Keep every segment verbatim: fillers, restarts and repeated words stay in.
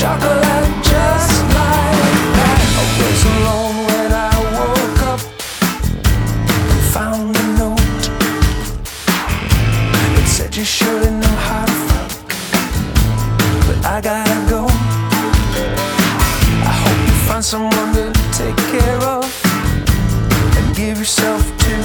chocolate, just like that. I was alone when I woke up and found a note. It said you surely know how to fuck, but I gotta go. I hope you find someone to take care of and give yourself to,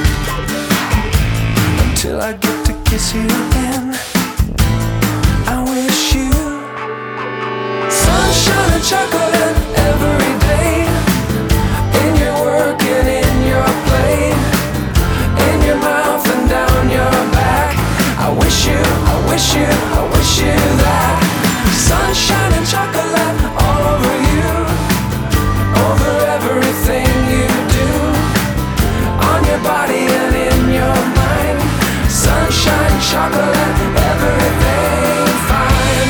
until I get to kiss you again. I wish you sunshine and chocolate every day, in your work and in your play, in your mouth and down your back. I wish you, I wish you, I wish you that. Sunshine and chocolate all over you, over everything you do, on your body and in your mind. Sunshine, chocolate, everything fine.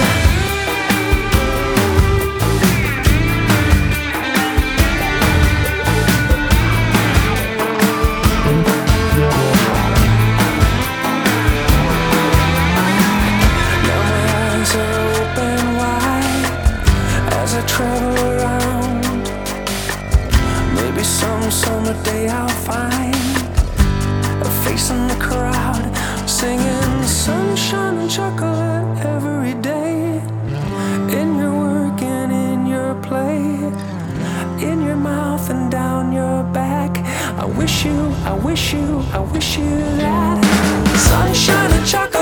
Now my eyes are open wide as I travel around. Maybe some summer day I'll find a face in the crowd singing sunshine and chocolate every day, in your work and in your play, in your mouth and down your back. I wish you, I wish you, I wish you that. Sunshine and chocolate